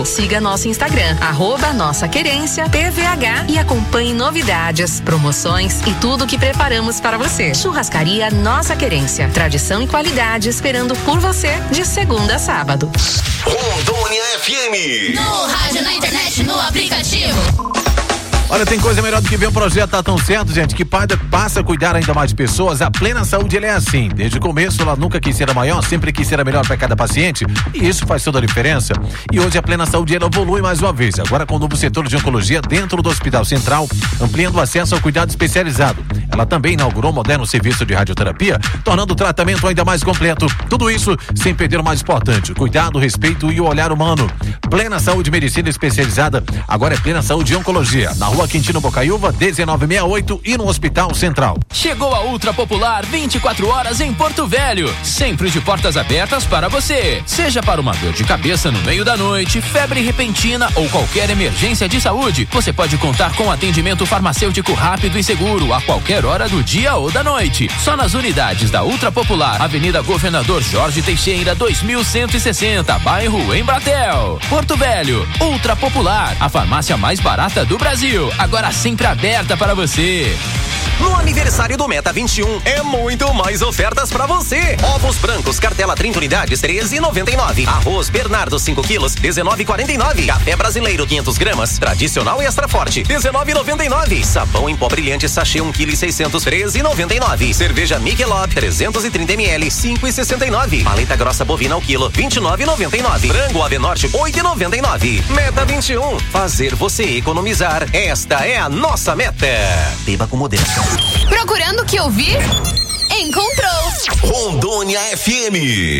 Siga nosso Instagram, @NossaQuerência_PVH e acompanhe novidades, promoções e tudo que preparamos para você. Churrascaria Nossa Querência. Tradição e qualidade esperando por você de segunda a sábado. Rondônia FM. No rádio, na internet, no aplicativo. Olha, tem coisa melhor do que ver um projeto tá tão certo, gente, que passa a cuidar ainda mais de pessoas. A Plena Saúde, ela é assim. Desde o começo, ela nunca quis ser a maior, sempre quis ser a melhor para cada paciente. E isso faz toda a diferença. E hoje a Plena Saúde, ela evolui mais uma vez. Agora com o novo setor de oncologia dentro do Hospital Central, ampliando o acesso ao cuidado especializado. Ela também inaugurou um moderno serviço de radioterapia, tornando o tratamento ainda mais completo. Tudo isso sem perder o mais importante: o cuidado, o respeito e o olhar humano. Plena Saúde Medicina Especializada, agora é Plena Saúde e Oncologia. Na Rua Quintino Bocaiúva, 1968 e no Hospital Central. Chegou a Ultra Popular 24 horas em Porto Velho, sempre de portas abertas para você. Seja para uma dor de cabeça no meio da noite, febre repentina ou qualquer emergência de saúde, você pode contar com atendimento farmacêutico rápido e seguro a qualquer hora do dia ou da noite. Só nas unidades da Ultra Popular, Avenida Governador Jorge Teixeira, 2160, bairro Embratel. Porto Velho, Ultra Popular, a farmácia mais barata do Brasil. Agora sempre aberta para você. No aniversário do Meta 21, é muito mais ofertas pra você. Ovos brancos, cartela 30 unidades, 13,99. Arroz Bernardo 5 quilos, 19,49. Café brasileiro 500 gramas, tradicional e extra forte, 19,99. Sabão em pó brilhante sachê 1 kg 600, 13,99. Cerveja Michelob 330 ml, 5,69. Paleta grossa bovina ao quilo, 29,99. Frango Ave Norte, 8,99. Meta 21, fazer você economizar. Esta é a nossa meta. Beba com moderação. Procurando o que ouvir? Encontrou! Rondônia FM.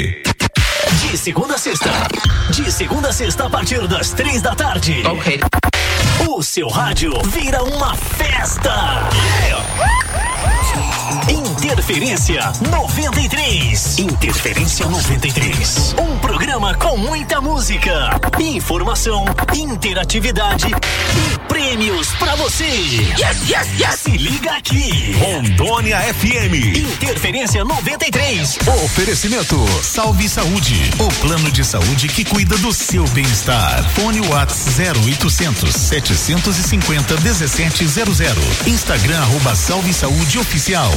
De segunda a sexta. De segunda a sexta a partir das 3 da tarde. Ok. O seu rádio vira uma festa. Interferência 93. Interferência 93. Um programa com muita música, informação, interatividade e prêmios pra você. Yes, yes, yes. Se liga aqui. Rondônia FM. Interferência 93. Oferecimento Salve Saúde, o plano de saúde que cuida do seu bem-estar. Fone WhatsApp 0800 750 1700. Instagram @Salve Saúde Oficial.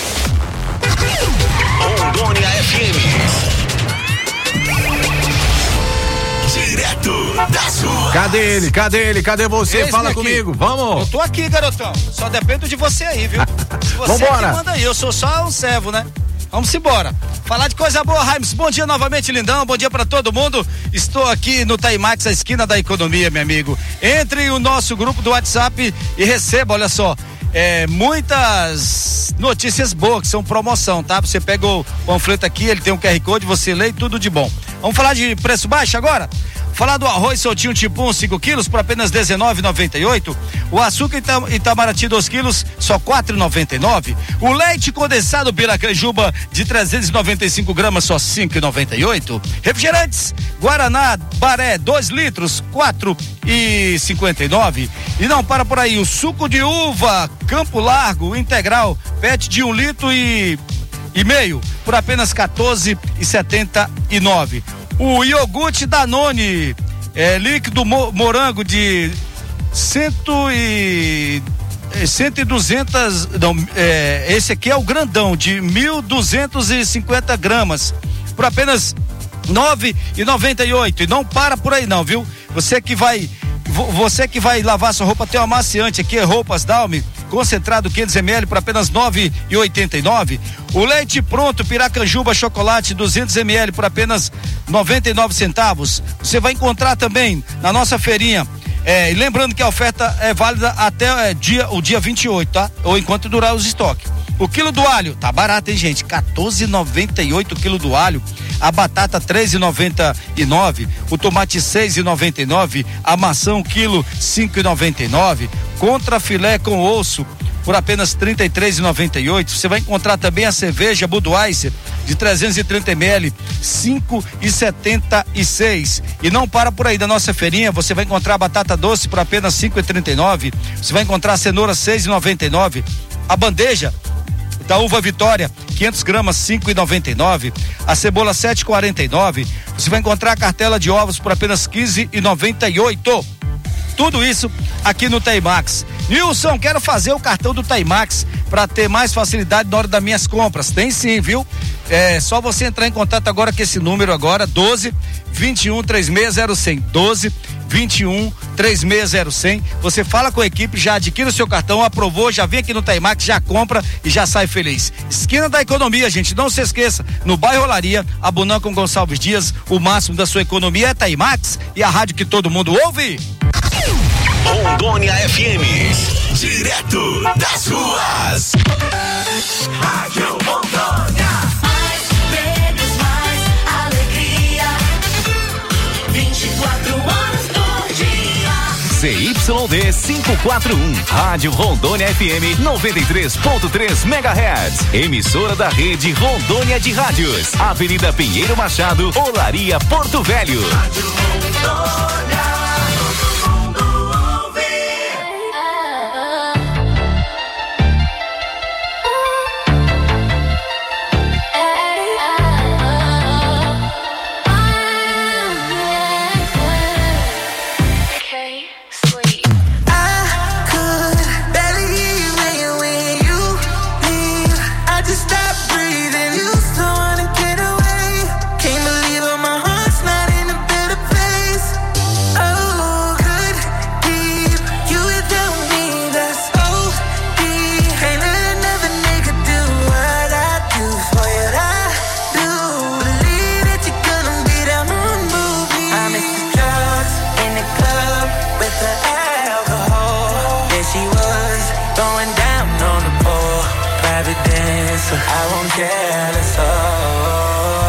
Rondônia FM. Direto da sua. Cadê ele? Cadê você? Fala aqui comigo, vamos. Eu tô aqui, garotão. Só dependo de você aí, viu? Você Vambora. que manda aí, eu sou só um servo, né? Vamos embora. Falar de coisa boa, Raims. Bom dia novamente, lindão. Bom dia pra todo mundo. Estou aqui no Taimax, a esquina da economia, meu amigo. Entre o nosso grupo do WhatsApp e receba, olha só, muitas notícias boas, que são promoção, tá? Você pega o panfleto aqui, ele tem um QR Code, você lê e tudo de bom. Vamos falar de preço baixo agora? Falar do arroz soltinho tipo 1, 5 quilos por apenas R$19,98. O açúcar Itamaraty 2 quilos, só R$4,99. O leite condensado Piracanjuba de 395 gramas, só R$5,98. Refrigerantes Guaraná Baré 2 litros, R$4,59. E não para por aí, o suco de uva Campo Largo integral PET de 1 litro e meio por apenas R$14,79. O iogurte Danone líquido morango de 100 e 200, não, esse aqui é o grandão de 1.250 gramas por apenas R$9,98. E não para por aí não, viu? Você que vai lavar sua roupa, tem um amaciante aqui, Roupas Dalme concentrado 500 ml por apenas R$9,89. O leite pronto Piracanjuba chocolate 200 ml por apenas 99 centavos. Você vai encontrar também na nossa feirinha. E lembrando que a oferta é válida até o dia 28, tá? Ou enquanto durar os estoques. O quilo do alho, tá barato, hein, gente? R$14,98 o quilo do alho. A batata R$3,99. O tomate R$6,99. A maçã, o quilo R$5,99. Contra filé com osso por apenas R$33,98. Você vai encontrar também a cerveja Budweiser de 330 ml, R$5,76. E não para por aí, da nossa feirinha, você vai encontrar a batata doce por apenas R$5,39. Você vai encontrar a cenoura R$6,99. A bandeja da uva Vitória, 500 gramas, 5,99. A cebola 7,49. Você vai encontrar a cartela de ovos por apenas 15,98. Tudo isso aqui no Taimax. Nilson, quero fazer o cartão do Taimax para ter mais facilidade na hora das minhas compras. Tem sim, viu? É só você entrar em contato agora com esse número agora, 12 21 36 0100. 12 21 36 0100. Você fala com a equipe, já adquire o seu cartão, aprovou, já vem aqui no Taimax, já compra e já sai feliz. Esquina da economia, gente, não se esqueça, no bairro Olaria, Abunã com Gonçalves Dias, o máximo da sua economia é Taimax e a rádio que todo mundo ouve. Rondônia FM, direto das ruas. Rádio Rondônia. Mais prêmios, mais alegria. 24 horas por dia. ZYD 541, Rádio Rondônia FM 93.3 MHz. Emissora da rede Rondônia de Rádios. Avenida Pinheiro Machado, Olaria, Porto Velho. Rádio Rondônia. I won't care, that's all.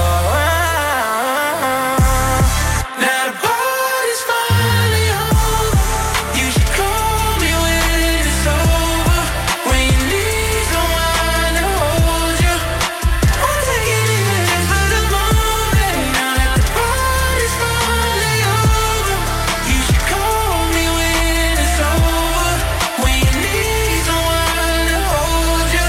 Now the party's finally over. You should call me when it's over. When you need someone to hold you. I'll take anything just for the moment. Now that the party's finally over. You should call me when it's over. When you need someone to hold you.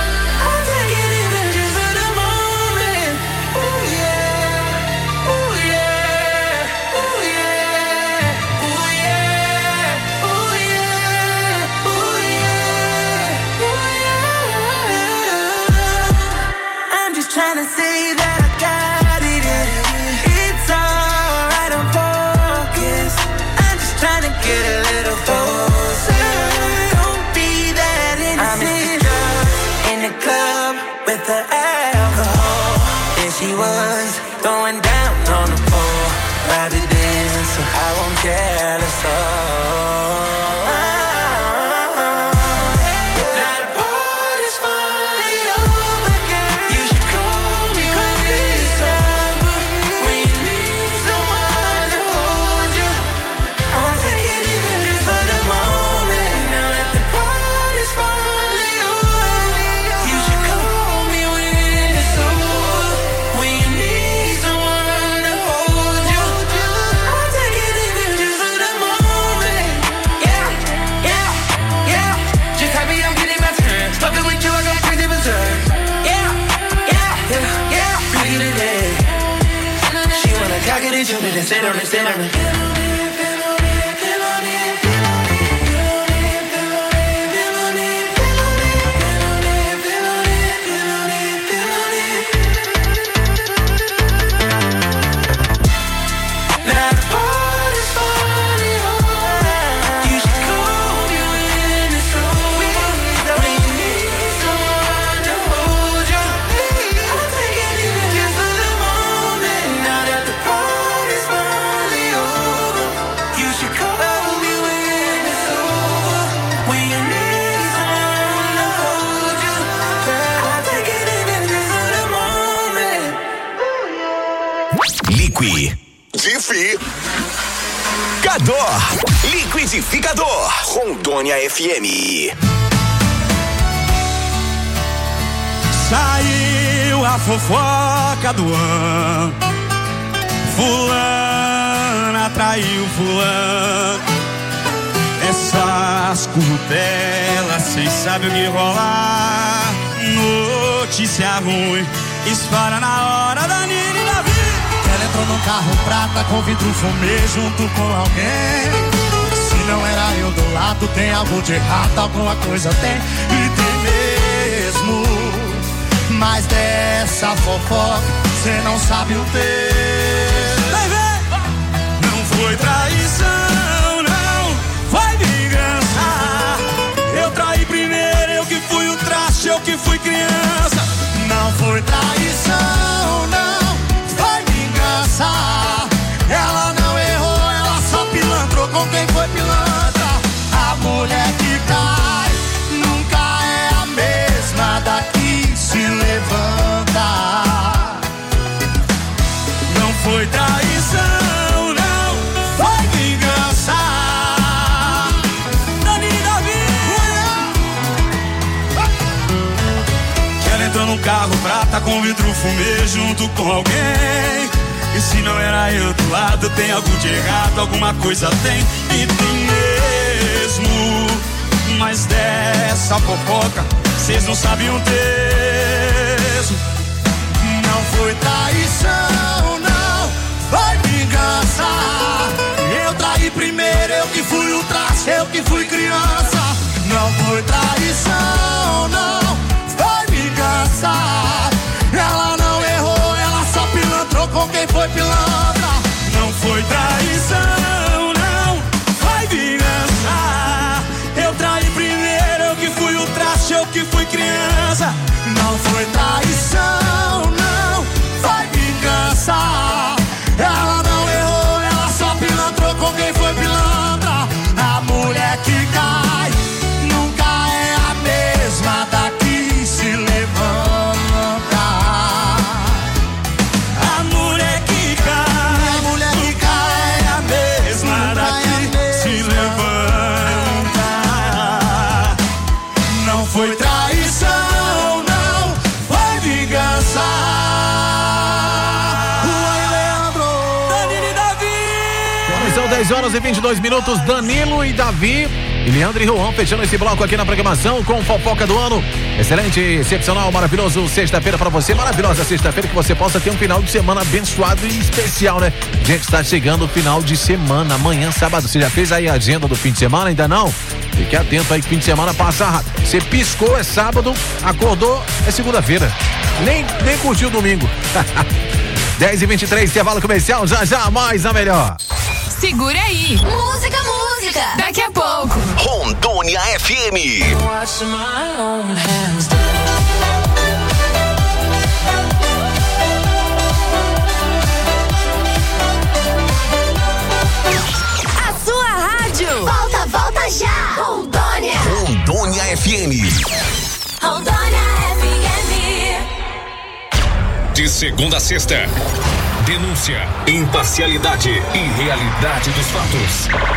Trying to say that I got it in. It's alright, I'm focused. I'm just trying to get a little closer. Don't be that innocent. In the club with the alcohol. There she was, throwing down on the pole. Private dancer, I won't care, that's all. Sit on it, sit on it. Liquidificador Rondônia FM. Saiu a fofoca do ano. Fulana traiu fulano. Essas curtelas, cês sabem o que rolar. Notícia ruim, espalha na hora da Nini e Davi. Ela entrou num carro prata com vidro fumê junto com alguém. Se não era eu do lado, tem algo de errado, alguma coisa tem. E tem mesmo. Mas dessa fofoca, cê não sabe o texto. Vai ver! Não foi traição, não foi vingança. Eu traí primeiro, eu que fui o traste, eu que fui criança. Não foi traição, não foi vingança. Ela não errou, ela só pilantrou com quem foi pilantra. A mulher que cai nunca é a mesma daqui se levanta. Não foi traição, não foi vingança. Dani e Davi. Ela entrou num carro prata com vidro fumê junto com alguém. E se não era eu do lado, tem algo de errado, alguma coisa tem. E tem mesmo. Mas dessa fofoca, cês não sabem o texto. Não foi traição, não foi vingança. Eu traí primeiro, eu que fui o traste, eu que fui criança. Não foi traição, não foi vingança. Ela não errou, ela só pilantrou com quem foi pilantra. Não foi traição, não foi vingança. Eu traí primeiro, eu que fui o traste, eu que fui criança. Não foi traição, não foi vingança. Ela não errou, ela só pilantrou com quem foi pilantra. A mulher que cai nunca é a mesma daqui se levanta. A mulher que cai é a mesma daqui se levanta. Não foi traição, não foi vingança. Danilo e Davi. São 10 horas e 22 minutos. Danilo e Davi. E Leandro e Juan fechando esse bloco aqui na programação com fofoca do ano. Excelente, excepcional, maravilhoso sexta-feira pra você. Maravilhosa sexta-feira, que você possa ter um final de semana abençoado e especial, né? Gente, tá chegando o final de semana, amanhã, sábado. Você já fez aí a agenda do fim de semana? Ainda não? Fique atento aí que fim de semana passa rápido. Você piscou, é sábado, acordou, é segunda-feira. Nem curtiu o domingo. 10h23, intervalo comercial, já mais a melhor. Segura aí. Música. Daqui a pouco. Rondônia FM. A sua rádio. Volta já. Rondônia FM. Rondônia FM. De segunda a sexta. Denúncia, imparcialidade e realidade dos fatos.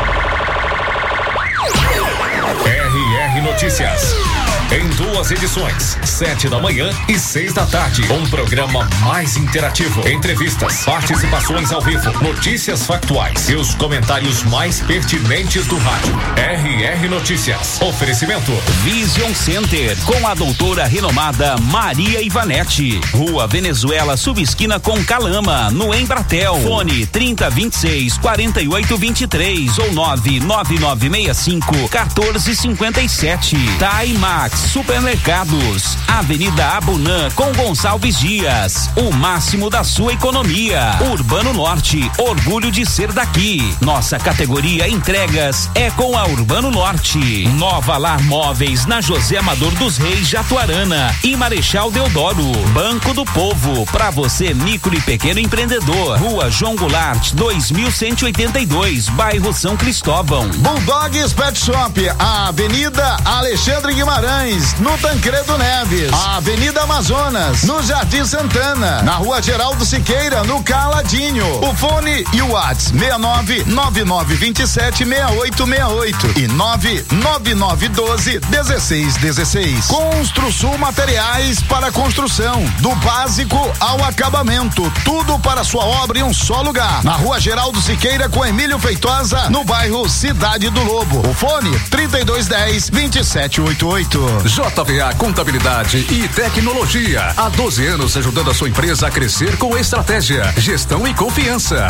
RR Notícias. Em 2 edições, 7 da manhã e 6 da tarde. Um programa mais interativo. Entrevistas, participações ao vivo, notícias factuais e os comentários mais pertinentes do rádio. RR Notícias. Oferecimento Vision Center, com a doutora renomada Maria Ivanete. Rua Venezuela, subesquina com Calama, no Embratel. Fone 3026-4823 ou 99965-1457. Taimax Supermercados, Avenida Abunã com Gonçalves Dias. O máximo da sua economia. Urbano Norte, orgulho de ser daqui. Nossa categoria entregas é com a Urbano Norte. Nova Lar Móveis na José Amador dos Reis, Jatuarana e Marechal Deodoro. Banco do Povo, pra você micro e pequeno empreendedor. Rua João Goulart, 2182, bairro São Cristóvão. Bulldogs Pet Shop, a Avenida Alexandre Guimarães, no Tancredo Neves, a Avenida Amazonas, no Jardim Santana, na Rua Geraldo Siqueira, no Caladinho. O fone e o WhatsApp 6999276868 e 999121616. Construsul Materiais para construção, do básico ao acabamento, tudo para sua obra em um só lugar. Na Rua Geraldo Siqueira com Emílio Feitosa, no bairro Cidade do Lobo. O fone 3210 2788. JVA Contabilidade e Tecnologia. Há 12 anos ajudando a sua empresa a crescer com estratégia, gestão e confiança.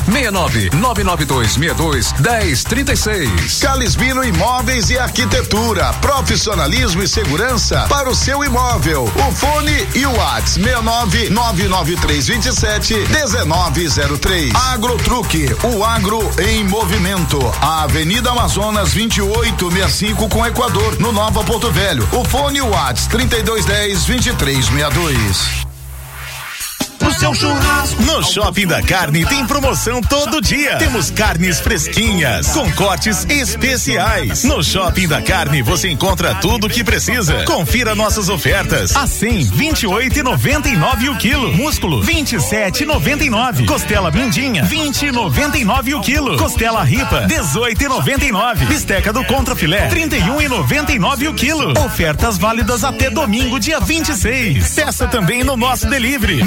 6992621036. Calisbino Imóveis e Arquitetura. Profissionalismo e segurança para o seu imóvel. O fone e o WhatsApp 69993271903. Agrotruque, o agro em movimento. A Avenida Amazonas 2865 com Equador, no Nova Porto Velho. O fone e o WhatsApp 3210-2362. O seu churrasco. No Shopping da Carne tem promoção todo dia. Temos carnes fresquinhas com cortes especiais. No Shopping da Carne você encontra tudo o que precisa. Confira nossas ofertas. A 100, 28,99 o quilo. Músculo, 27,99. Costela mindinha, 20,99 o quilo. Costela ripa, 18,99. Bisteca do contrafilé, 31,99 o quilo. Ofertas válidas até domingo, dia 26. Peça também no nosso delivery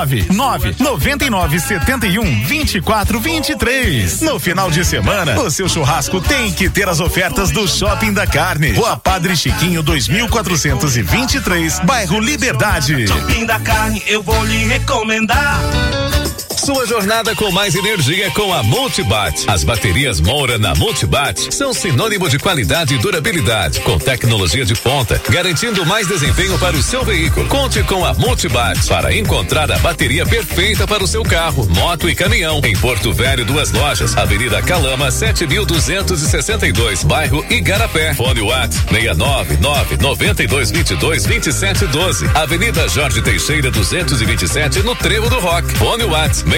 6999712423. No final de semana, o seu churrasco tem que ter as ofertas do Shopping da Carne. Rua Padre Chiquinho 2423, bairro Liberdade. Shopping da Carne, eu vou lhe recomendar. Sua jornada com mais energia com a Multibat. As baterias Moura na Multibat são sinônimo de qualidade e durabilidade, com tecnologia de ponta, garantindo mais desempenho para o seu veículo. Conte com a Multibat para encontrar a bateria perfeita para o seu carro, moto e caminhão. Em Porto Velho, 2 lojas, Avenida Calama 7262, bairro Igarapé. Fone WhatsApp 69992222712. Avenida Jorge Teixeira 227, no Trevo do Rock. Fone WhatsApp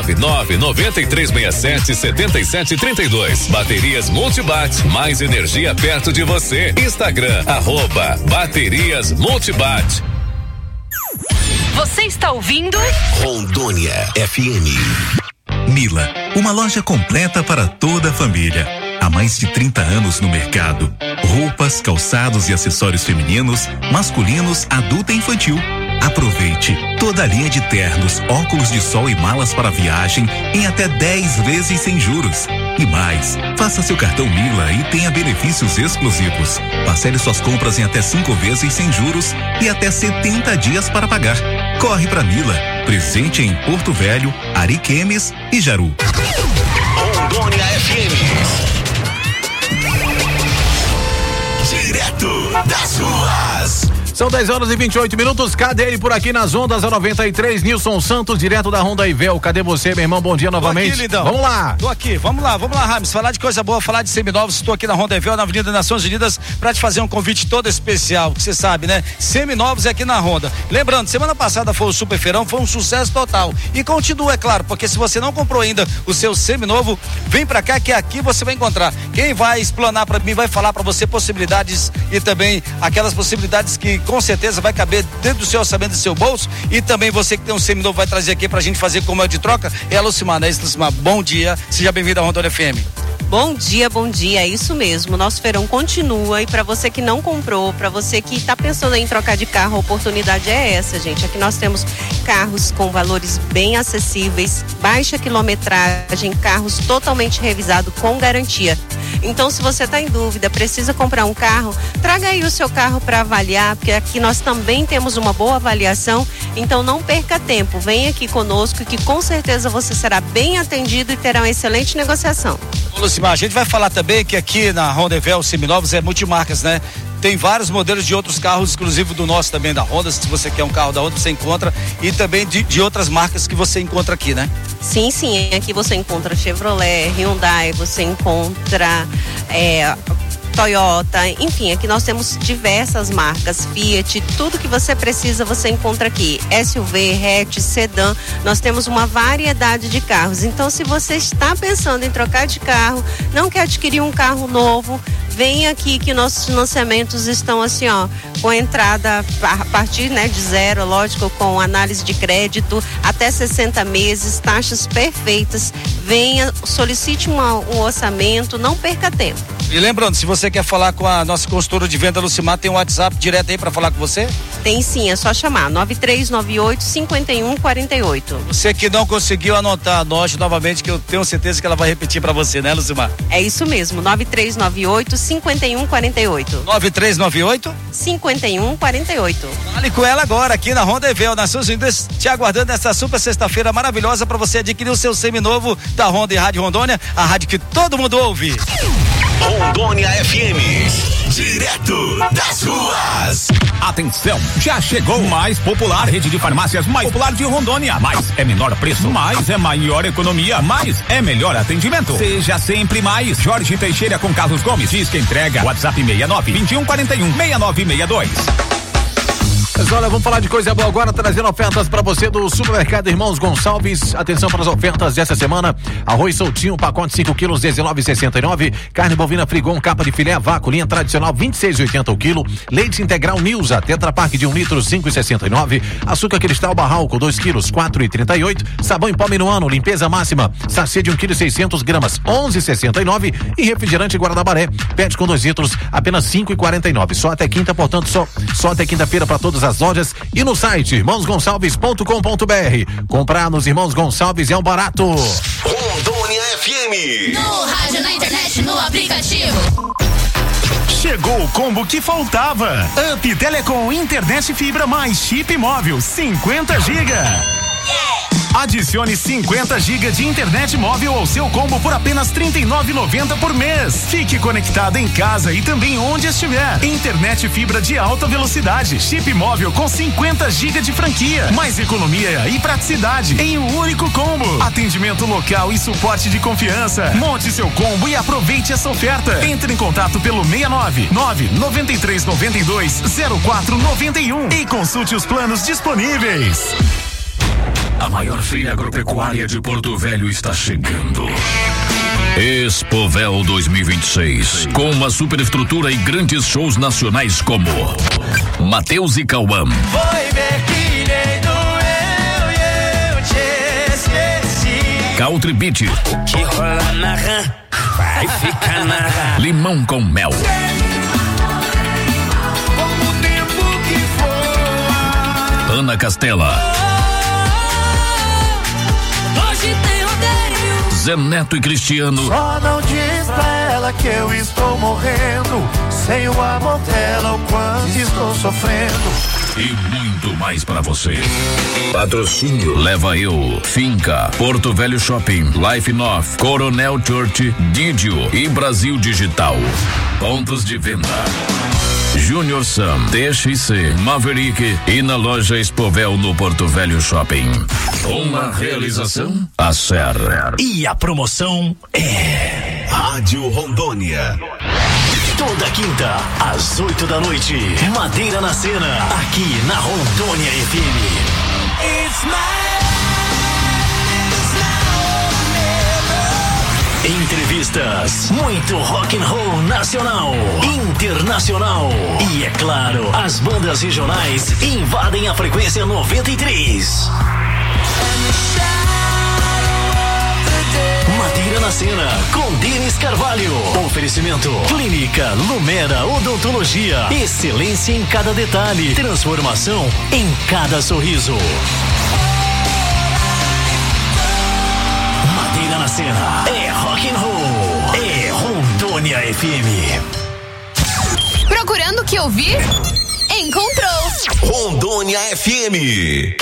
69993677732. Baterias Multibat, mais energia perto de você. Instagram, @Baterias Multibat. Você está ouvindo Rondônia FM. Mila, uma loja completa para toda a família. Há mais de 30 anos no mercado. Roupas, calçados e acessórios femininos, masculinos, adulto e infantil. Aproveite toda a linha de ternos, óculos de sol e malas para viagem em até 10 vezes sem juros. E mais, faça seu cartão Mila e tenha benefícios exclusivos. Parcele suas compras em até 5 vezes sem juros e até 70 dias para pagar. Corre pra Mila, presente em Porto Velho, Ariquemes e Jaru. Rondônia FM. Direto das ruas. São 10h28. Cadê ele por aqui nas ondas a 93? Nilson Santos, direto da Honda Ivel. Cadê você, meu irmão? Bom dia novamente. Tô aqui, lindão. Vamos lá. Tô aqui, vamos lá, Rames. Falar de coisa boa, falar de seminovos. Estou aqui na Honda Ivel, na Avenida Nações Unidas, pra te fazer um convite todo especial, que você sabe, né? Seminovos é aqui na Honda. Lembrando, semana passada foi o Super Feirão, foi um sucesso total. E continua, é claro, porque se você não comprou ainda o seu seminovo, vem pra cá que aqui você vai encontrar. Quem vai explanar pra mim, vai falar pra você possibilidades e também aquelas possibilidades que com certeza vai caber dentro do seu orçamento, do seu bolso. E também você que tem um seminovo vai trazer aqui pra gente fazer como é de troca. É a Lucimar, né? Lucimar, bom dia, seja bem-vindo à Rondônia FM. Bom dia, é isso mesmo. Nosso feirão continua e para você que não comprou, para você que está pensando em trocar de carro, a oportunidade é essa, gente. Aqui nós temos carros com valores bem acessíveis, baixa quilometragem, carros totalmente revisados com garantia. Então, se você está em dúvida, precisa comprar um carro, traga aí o seu carro para avaliar, porque aqui nós também temos uma boa avaliação. Então, não perca tempo, vem aqui conosco que com certeza você será bem atendido e terá uma excelente negociação. Lucimar, a gente vai falar também que aqui na Honda Evel Seminovos é multimarcas, né? Tem vários modelos de outros carros, exclusivo do nosso também da Honda. Se você quer um carro da Honda, você encontra. E também de outras marcas que você encontra aqui, né? Sim, aqui você encontra Chevrolet, Hyundai, você encontra Toyota, enfim, aqui nós temos diversas marcas, Fiat, tudo que você precisa você encontra aqui, SUV, hatch, sedã, nós temos uma variedade de carros. Então, se você está pensando em trocar de carro, não quer adquirir um carro novo, vem aqui que nossos financiamentos estão assim, ó, com entrada a partir, né, de zero, lógico, com análise de crédito, até 60 meses, taxas perfeitas. Venha, solicite um orçamento, não perca tempo. E lembrando, se você quer falar com a nossa consultora de venda Lucimar, tem um WhatsApp direto aí para falar com você? Tem sim, é só chamar, 9398-5148. Você que não conseguiu anotar, anote novamente, que eu tenho certeza que ela vai repetir para você, né, Lucimar? É isso mesmo, 9398-5148. 5148. 9398-5148. Fale com ela agora aqui na Honda Evel, na Suas Unidas, te aguardando nessa super sexta-feira maravilhosa para você adquirir o seu seminovo da Honda e Rádio Rondônia, a rádio que todo mundo ouve. Rondônia FM, direto das ruas. Atenção, já chegou mais popular, rede de farmácias mais popular de Rondônia. Mais é menor preço, mais é maior economia, mais é melhor atendimento. Seja sempre mais. Jorge Teixeira com Carlos Gomes, diz que entrega. WhatsApp 69-2141-6962. Mas olha, vamos falar de coisa boa agora, trazendo ofertas para você do Supermercado Irmãos Gonçalves. Atenção para as ofertas dessa semana: arroz soltinho, pacote 5 quilos, 19,69. Carne bovina Frigon, capa de filé a vácuo, linha tradicional, 26,80 o quilo. Leite integral Nilza, Tetra Pak de 1 litro, 5,69. Açúcar cristal Barralco, 2 quilos, 4,38. Sabão em pó Minuano, limpeza máxima, sachê de 1 quilo e 600 gramas, 11,69. E refrigerante Guaranabaré, PET com 2 litros, apenas 5,49. Só até quinta, portanto, só até quinta-feira para todas as lojas e no site irmãosgonçalves.com.br. Comprar nos Irmãos Gonçalves é um barato. Rondônia FM. No rádio, na internet, no aplicativo. Chegou o combo que faltava. Up Telecom, internet fibra mais chip móvel, 50 GB. Adicione 50 GB de internet móvel ao seu combo por apenas R$ 39,90 por mês. Fique conectado em casa e também onde estiver. Internet fibra de alta velocidade, chip móvel com 50 GB de franquia, mais economia e praticidade em um único combo. Atendimento local e suporte de confiança. Monte seu combo e aproveite essa oferta. Entre em contato pelo 699-9392-0491 e consulte os planos disponíveis. A maior feira agropecuária de Porto Velho está chegando. Expovel 2026, com uma superestrutura e grandes shows nacionais como Mateus e Cauã, Foi ver que nem doeu e eu te esqueci. Country Beat, O que rola na rã vai ficar na rã. Limão com Mel, Como o tempo que voa. Ana Castela, Hoje tem rodeio. Zé Neto e Cristiano, Só não diz pra ela que eu estou morrendo. Sem o amor dela, o quanto estou sofrendo. e muito mais para você. Patrocínio Leva Eu, Finca, Porto Velho Shopping, Life North, Coronel Church, Didio e Brasil Digital. Pontos de venda: Junior Sam, TXC, Maverick e na loja Expovel no Porto Velho Shopping. Uma realização Acer. E a promoção é Rádio Rondônia. Toda quinta, às 8 da noite, Madeira na Cena, aqui na Rondônia FM. Entrevistas, muito rock and roll nacional, internacional e, é claro, as bandas regionais invadem a frequência 93. Madeira na Cena, com Denis Carvalho. Oferecimento: Clínica Lumera Odontologia. Excelência em cada detalhe. Transformação em cada sorriso. Madeira na Cena é rock and roll. É Rondônia FM. Procurando o que ouvir? Encontrou. Rondônia FM.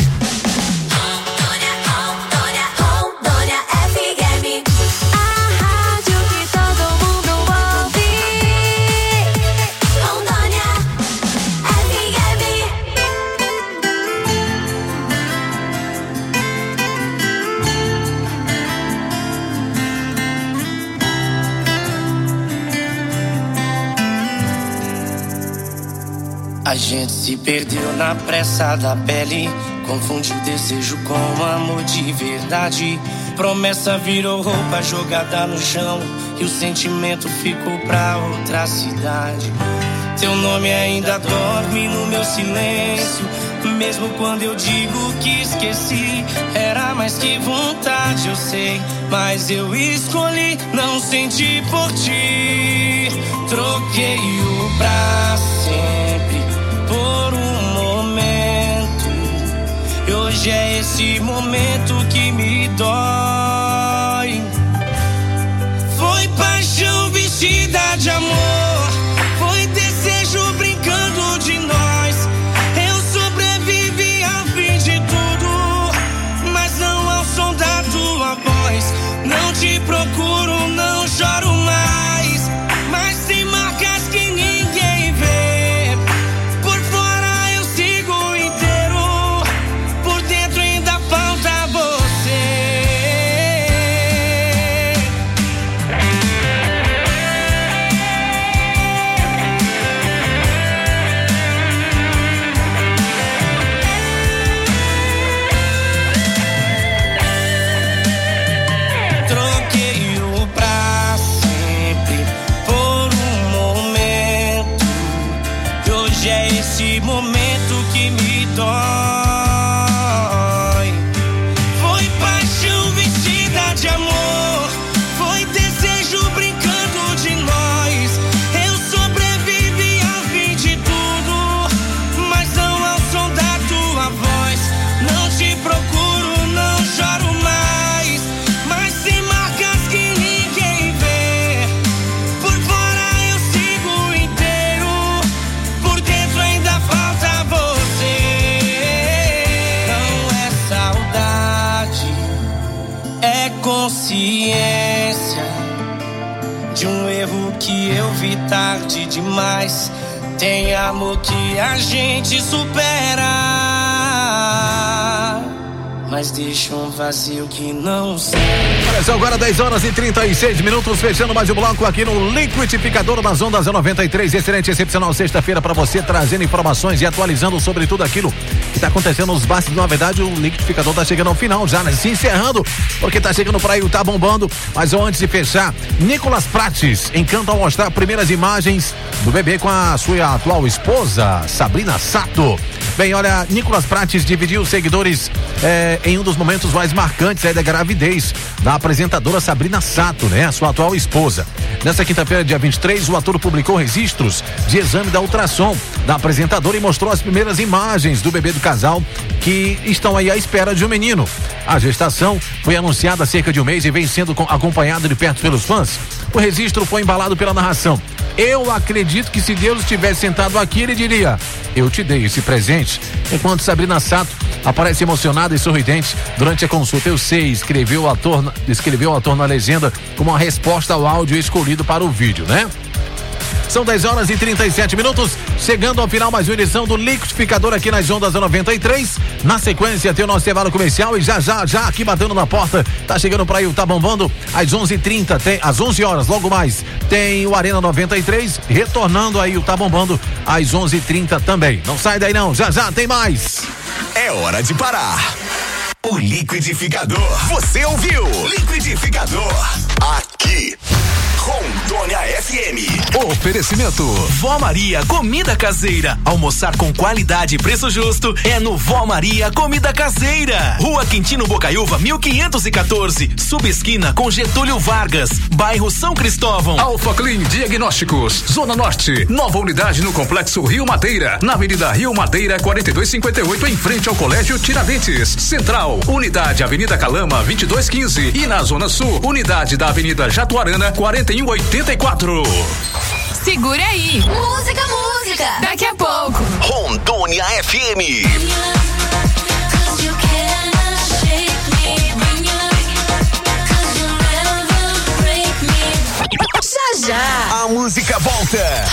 A gente se perdeu na pressa da pele, confundiu desejo com amor de verdade. Promessa virou roupa jogada no chão e o sentimento ficou pra outra cidade. Teu nome ainda dorme no meu silêncio, mesmo quando eu digo que esqueci. Era mais que vontade, eu sei, mas eu escolhi não sentir por ti. Troquei o pra sempre por um momento, e hoje é esse momento que me dói. Foi paixão vestida de amor, nesse momento que me dói. Foi paixão vestida de amor, foi desejo brincando de nós. Eu sobrevivi ao fim de tudo, mas não ao som da tua voz. Não te procuro, não choro mais, mas sem marcas que ninguém vê. Por fora eu sigo inteiro, por dentro ainda falta você. Não é saudade, é consciência de um erro que eu vi tarde demais. Tem amor que a gente supera, mas deixa um vazio que não sei. Olha só, agora 10h36, fechando mais um bloco aqui no Liquidificador nas ondas 93. Excelente, excepcional sexta-feira para você, trazendo informações e atualizando sobre tudo aquilo que está acontecendo nos bastidores. Na verdade, o Liquidificador está chegando ao final já, né? Se encerrando, porque está chegando por aí, tá bombando. Mas antes de fechar, Nicolas Prates encanta ao mostrar primeiras imagens do bebê com a sua atual esposa, Sabrina Sato. Bem, olha, Nicolas Prates dividiu os seguidores em um dos momentos mais marcantes da gravidez da apresentadora Sabrina Sato, né? A sua atual esposa. Nessa quinta-feira, dia 23, o ator publicou registros de exame da ultrassom da apresentadora e mostrou as primeiras imagens do bebê do casal, que estão aí à espera de um menino. A gestação foi anunciada há cerca de um mês e vem sendo acompanhada de perto pelos fãs. O registro foi embalado pela narração. Eu acredito que se Deus estivesse sentado aqui, ele diria: eu te dei esse presente. Enquanto Sabrina Sato aparece emocionada e sorridente durante a consulta. Eu sei, escreveu o ator na legenda como uma resposta ao áudio escolhido para o vídeo, né? São 10h37, chegando ao final mais uma edição do Liquidificador aqui nas ondas 93. Na sequência tem o nosso intervalo comercial e já aqui batendo na porta, tá chegando pra aí o Tá Bombando às 11h30, às 11 horas, logo mais tem o Arena 93, retornando aí o Tá Bombando às 11h30 também. Não sai daí não, já tem mais. É hora de parar. O Liquidificador. Você ouviu? Liquidificador. Aqui. Rondônia FM. Oferecimento Vó Maria Comida Caseira. Almoçar com qualidade e preço justo é no Vó Maria Comida Caseira. Rua Quintino Bocaiúva 1514, subesquina com Getúlio Vargas, bairro São Cristóvão. Alfa Clean Diagnósticos, Zona Norte, nova unidade no Complexo Rio Madeira, na Avenida Rio Madeira 4258, em frente ao Colégio Tiradentes. Central, unidade Avenida Calama 2215 e na Zona Sul, unidade da Avenida Jatuarana 4184. Segura aí. Música. Daqui a pouco. Rondônia FM. Já. A música volta.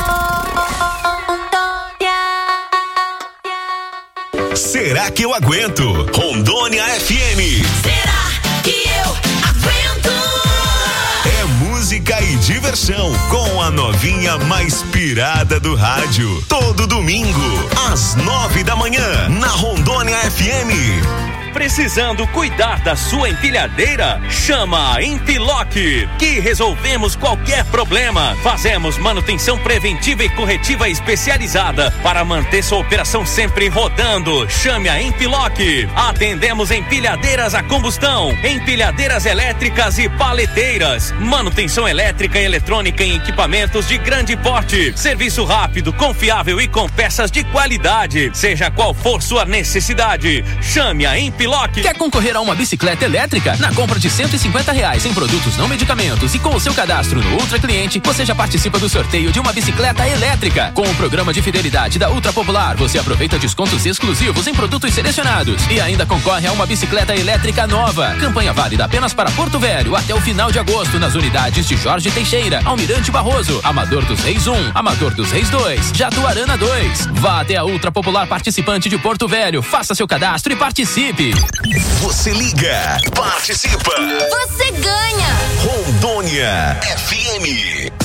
Será que eu aguento? Rondônia FM. Será que eu aguento? É música e diversão com a novinha mais pirada do rádio. Todo domingo, às 9 da manhã, na Rondônia FM. Precisando cuidar da sua empilhadeira? Chama a Empiloc, que resolvemos qualquer problema. Fazemos manutenção preventiva e corretiva especializada para manter sua operação sempre rodando. Chame a Empiloc. Atendemos empilhadeiras a combustão, empilhadeiras elétricas e paleteiras, manutenção elétrica e eletrônica em equipamentos de grande porte. Serviço rápido, confiável e com peças de qualidade. Seja qual for sua necessidade, chame a Empiloc. Quer concorrer a uma bicicleta elétrica? Na compra de R$150 em produtos não medicamentos e com o seu cadastro no Ultra Cliente, você já participa do sorteio de uma bicicleta elétrica. Com o programa de fidelidade da Ultra Popular, você aproveita descontos exclusivos em produtos selecionados e ainda concorre a uma bicicleta elétrica nova. Campanha válida apenas para Porto Velho até o final de agosto nas unidades de Jorge Teixeira, Almirante Barroso, Amador dos Reis 1, Amador dos Reis 2, Jatuarana 2. Vá até a Ultra Popular participante de Porto Velho, faça seu cadastro e participe. Você liga, participa. Você ganha. Rondônia FM.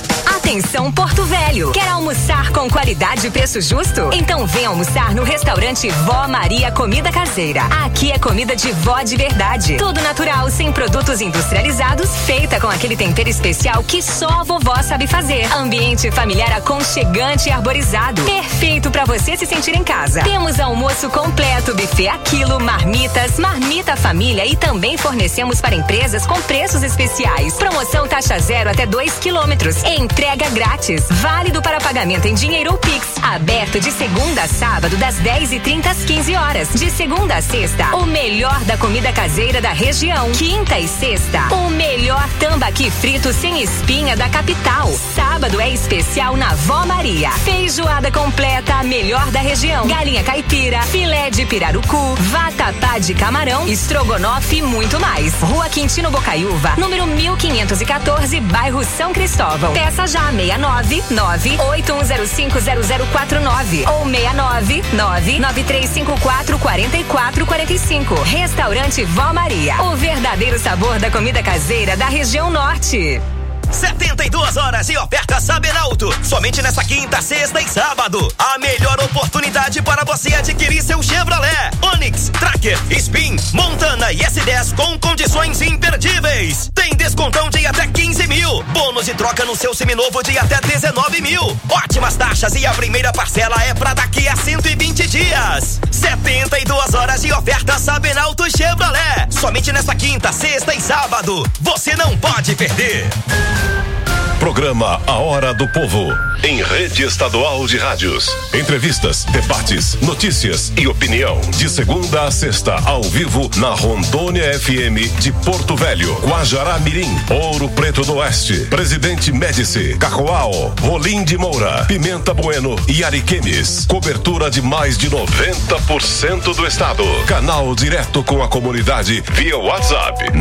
Atenção Porto Velho, quer almoçar com qualidade e preço justo? Então vem almoçar no restaurante Vó Maria Comida Caseira. Aqui é comida de vó de verdade, tudo natural, sem produtos industrializados, feita com aquele tempero especial que só a vovó sabe fazer. Ambiente familiar aconchegante e arborizado, perfeito para você se sentir em casa. Temos almoço completo, buffet a quilo, marmitas, marmita família e também fornecemos para empresas com preços especiais. Promoção taxa zero até 2 quilômetros. Entrega grátis. Válido para pagamento em dinheiro ou Pix. Aberto de segunda a sábado, das 10h30 às 15 horas. De segunda a sexta, o melhor da comida caseira da região. Quinta e sexta, o melhor tambaqui frito sem espinha da capital. Sábado é especial na Vó Maria. Feijoada completa, a melhor da região. Galinha caipira, filé de pirarucu, vatapá de camarão, estrogonofe e muito mais. Rua Quintino Bocaiúva, número 1514, bairro São Cristóvão. Peça já 699-8105-0049 ou 699-9354-4445. Restaurante Vó Maria, o verdadeiro sabor da comida caseira da região norte. 72 horas de oferta Sabenalto. Somente nessa quinta, sexta e sábado. A melhor oportunidade para você adquirir seu Chevrolet, Onix, Tracker, Spin, Montana e S10 com condições imperdíveis. Tem descontão de até 15 mil. Bônus de troca no seu seminovo de até 19 mil. Ótimas taxas e a primeira parcela é para daqui a 120 dias. 72 horas de oferta Sabenalto Chevrolet. Somente nessa quinta, sexta e sábado. Você não pode perder. Programa A Hora do Povo, em rede estadual de rádios. Entrevistas, debates, notícias e opinião. De segunda a sexta, ao vivo, na Rondônia FM de Porto Velho, Guajará Mirim, Ouro Preto do Oeste, Presidente Médici, Cacoal, Rolim de Moura, Pimenta Bueno e Ariquemes. Cobertura de mais de 90% do estado. Canal direto com a comunidade via WhatsApp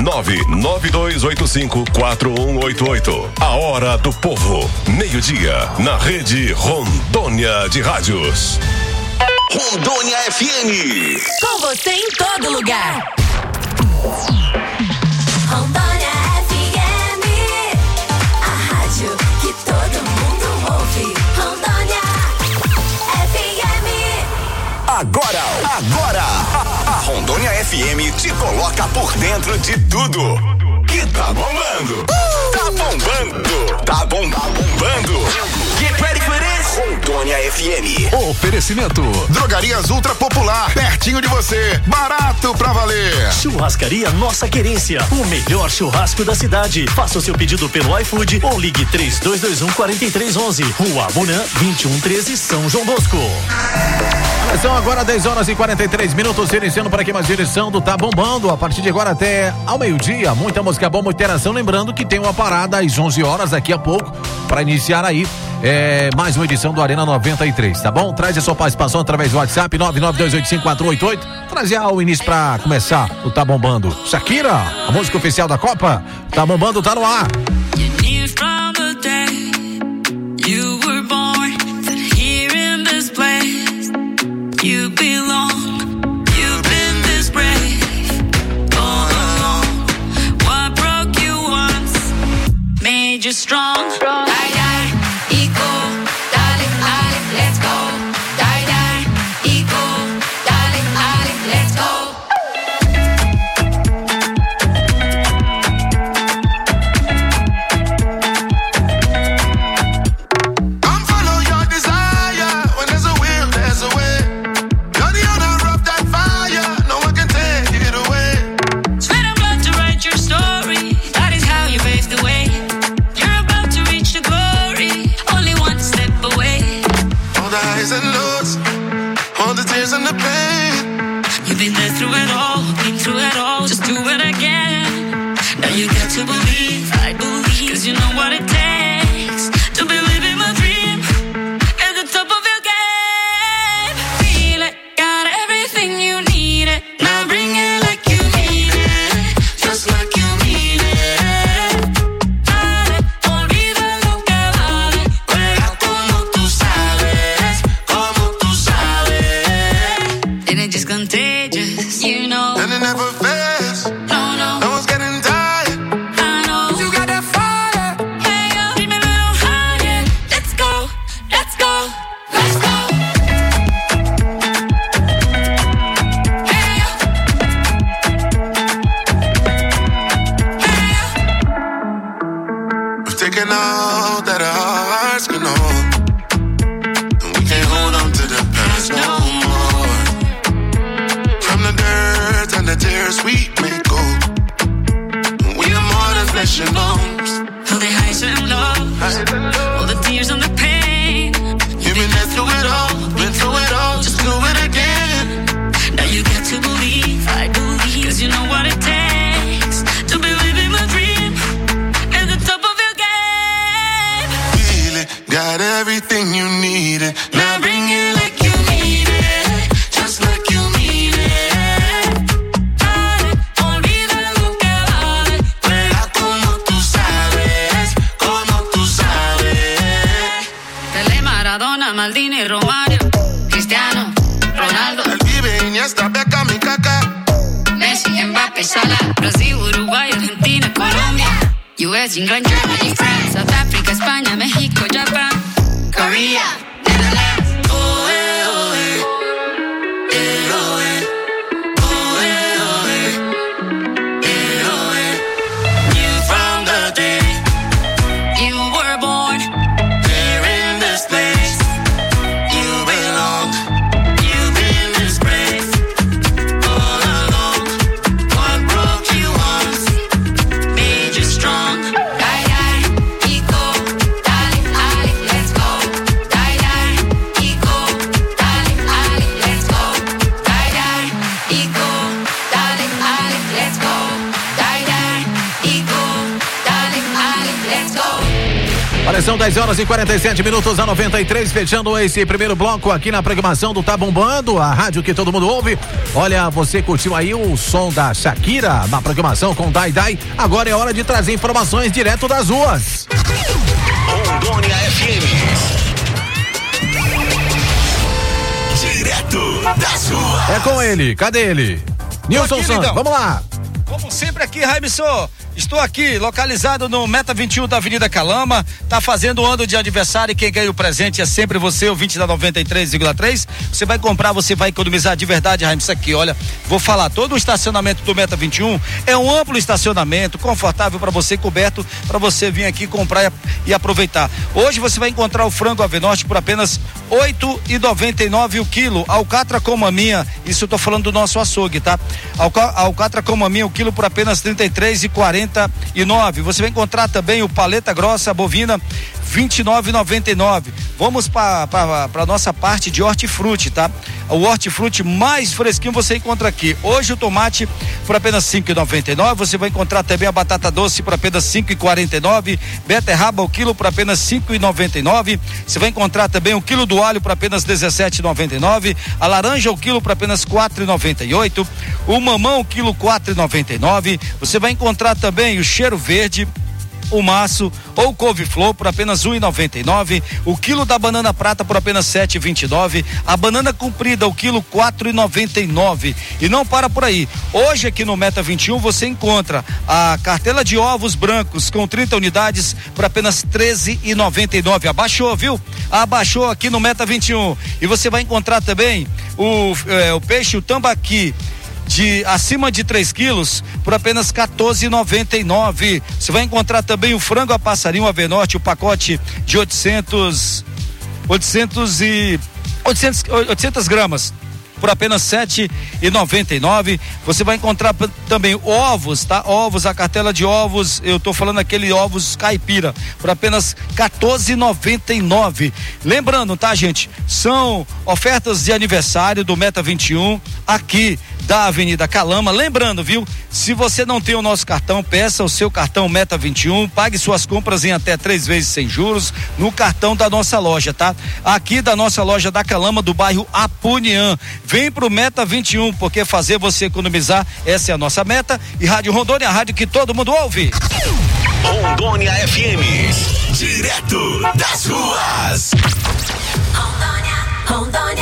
992854188. A Hora do Povo, meio-dia, na rede Rondônia de Rádios. Rondônia FM. Com você em todo lugar. Rondônia FM. A rádio que todo mundo ouve. Rondônia FM. Agora, a Rondônia FM te coloca por dentro de tudo que tá bombando. Tá bombando. Get ready for this. Rondônia FM. Oferecimento: Drogarias Ultra Popular, pertinho de você, barato pra valer. Churrascaria Nossa Querência, o melhor churrasco da cidade. Faça o seu pedido pelo iFood ou ligue 3221-4311. Rua Abunã, 2113, São João Bosco. São agora 10 horas e 43 minutos, iniciando para aqui mais direção do Tá Bombando. A partir de agora até ao meio-dia, muita música boa, muita interação. Lembrando que tem uma parada às 11 horas daqui a pouco para iniciar aí mais uma edição do Arena 93, tá bom? Traz a sua participação através do WhatsApp 992854188. Traz já o início para começar o Tá Bombando. Shakira, a música oficial da Copa. Tá Bombando, tá no ar. You belong, you've been this brave all along. What broke you once made you strong. Die, die, equal, darling, darling, let's go. Die, die, equal, darling, darling, let's go. Come follow your desire. When there's a will, there's a way. All the tears and the pain. You've been there through it all, been through it all. Just do it again. Now you got to believe, I believe, 'cause you know what it takes to believe in my dream. At the top of your game. Feel it, got everything you need it. Now bring it like you need it, just like you need it. Dale, olvida lo que vale. Juega como tú sabes, como tú sabes. And it just contagious, you know. And it never fails. No, no. No one's getting tired. I know. You got that fire. Hey, yo, keep me a little higher. the tears and the pain. You've been there through it all, been through it all, just do it again. Now you got to believe, I believe, cause you know what it takes to be living my dream at the top of your game. Feel it, got everything you needed. Now bring it like you need it, just like you need it. Dale, olvida lo que vale, juega como tú sabes, como tú sabes. Pelé, Maradona, Maldini, Romario, Cristiano, Ronaldo, El Vive, Iniesta, Beckham y Kaká. Messi, Mbappé, Salah, Brasil, Uruguay, Argentina, Colombia, US, England, Germany, France, South Africa, España, México, Japan, Korea, Netherlands. Oh, eh, oh, eh. Eh, oh, eh. Oh, eh, oh, eh. Eh, oh, eh. Knew from the day you were born, here in this place, you belong. You've been disgraced all along. What broke you once made you strong. Die, die, ego, dale, ale, let's go. Die, die, ego, dale, ale, let's go. Die, die, ego, dale, ale, let's go. Die, die, ego, dale, ale, let's go. Olha, são 10 horas e 47 minutos a 93, fechando esse primeiro bloco aqui na programação do Tá Bombando, a rádio que todo mundo ouve. Olha, você curtiu aí o som da Shakira na programação com Dai Dai. Agora é hora de trazer informações direto das ruas. Rondônia FM. Direto das ruas. É com ele, cadê ele? Nilson aqui, Santos, lindão. vamos lá. Como sempre aqui, Raimson, estou aqui localizado no Meta 21 da Avenida Calama, tá fazendo o ano de aniversário e quem ganha o presente é sempre você, ouvinte da 93,3. Você vai comprar, você vai economizar de verdade, Raimson, aqui, olha, vou falar, todo o estacionamento do Meta 21 é um amplo estacionamento, confortável para você, coberto, para você vir aqui comprar e aproveitar. Hoje você vai encontrar o frango Avenorte por apenas R$8,99 o quilo, alcatra com maminha, isso eu tô falando do nosso açougue, tá? Alcatra com maminha o quilo por apenas R$33,49. Você vai encontrar também o paleta grossa bovina R$29,99. Vamos para nossa parte de hortifruti, tá? O hortifruti mais fresquinho você encontra aqui. Hoje o tomate por apenas R$5,99. Você vai encontrar também a batata doce por apenas R$5,49. Beterraba o quilo por apenas R$5,99. Você vai encontrar também o quilo do alho por apenas R$17,99. A laranja o quilo por apenas R$4,98. O mamão o quilo R$4,99. Você vai encontrar também o cheiro verde, o maço ou couve-flor por apenas R$1,99, o quilo da banana prata por apenas R$7,29, a banana comprida o quilo R$4,99. E não para por aí. Hoje aqui no Meta 21 você encontra a cartela de ovos brancos com 30 unidades por apenas R$13,99. Abaixou, viu? Abaixou aqui no Meta 21. E você vai encontrar também o peixe, o tambaqui, acima de 3 quilos por apenas R$14,99. Você vai encontrar também o frango a passarinho Avenorte, o pacote de 800 gramas por apenas R$7,99. Você vai encontrar também ovos, tá? Ovos, a cartela de ovos, eu tô falando aquele ovos caipira, por apenas R$14,99. Lembrando, tá, gente? São ofertas de aniversário do Meta 21 aqui da Avenida Calama. Lembrando, viu? Se você não tem o nosso cartão, peça o seu cartão Meta 21, pague suas compras em até 3 vezes sem juros no cartão da nossa loja, tá? Aqui da nossa loja da Calama, do bairro Apunian. Vem pro Meta 21, porque fazer você economizar, essa é a nossa meta. E Rádio Rondônia, a rádio que todo mundo ouve. Rondônia FM, direto das ruas. Rondônia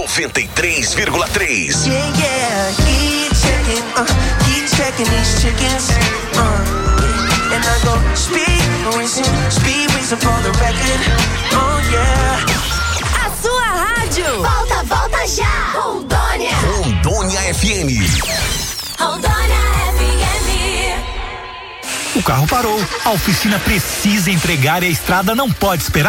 93,3. Yeah, yeah, keep checking these chickens, and I go speed reason for the record, oh yeah. A sua rádio. Volta já. Rondônia. Rondônia FM. Rondônia FM. O carro parou, a oficina precisa entregar e a estrada não pode esperar?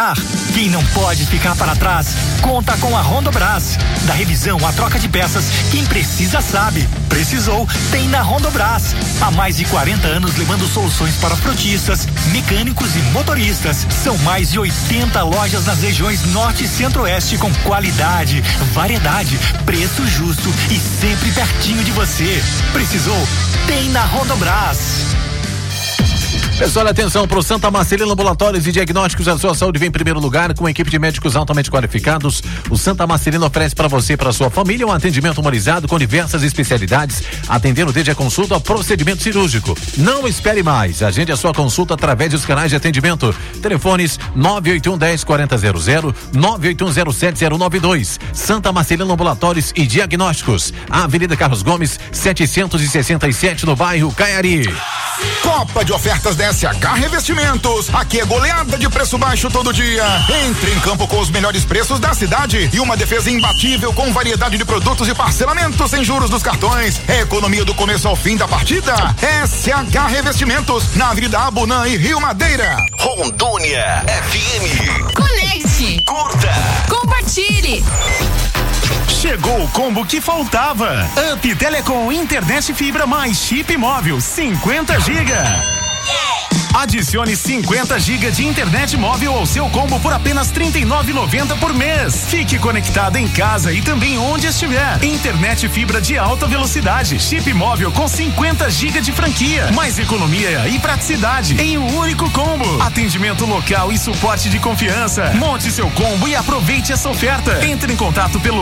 Quem não pode ficar para trás, conta com a Rondobras. Da revisão à troca de peças, quem precisa sabe. Precisou, tem na Rondobras. Há mais de 40 anos levando soluções para frotistas, mecânicos e motoristas. São mais de 80 lojas nas regiões Norte e Centro-Oeste com qualidade, variedade, preço justo e sempre pertinho de você. Precisou? Tem na Rondobras. Pessoal, atenção para o Santa Marcelina Laboratórios e Diagnósticos. A sua saúde vem em primeiro lugar com uma equipe de médicos altamente qualificados. O Santa Marcelina oferece para você e para sua família um atendimento humanizado com diversas especialidades, atendendo desde a consulta ao procedimento cirúrgico. Não espere mais. Agende a sua consulta através dos canais de atendimento. Telefones 981-10-4000, 98107-092. Santa Marcelina Laboratórios e Diagnósticos. A Avenida Carlos Gomes, 767, no bairro Caiari. Copa de ofertas da SH Revestimentos. Aqui é goleada de preço baixo todo dia. Entre em campo com os melhores preços da cidade e uma defesa imbatível com variedade de produtos e parcelamentos sem juros dos cartões. É economia do começo ao fim da partida. SH Revestimentos, na Avenida Abunã e Rio Madeira. Rondônia FM. Conecte. Curta. Compartilhe. Chegou o combo que faltava. Up Telecom, internet fibra mais chip móvel, 50 GB. Adicione 50 GB de internet móvel ao seu combo por apenas R$ 39,90 por mês. Fique conectado em casa e também onde estiver. Internet fibra de alta velocidade, chip móvel com 50 GB de franquia, mais economia e praticidade em um único combo. Atendimento local e suporte de confiança. Monte seu combo e aproveite essa oferta. Entre em contato pelo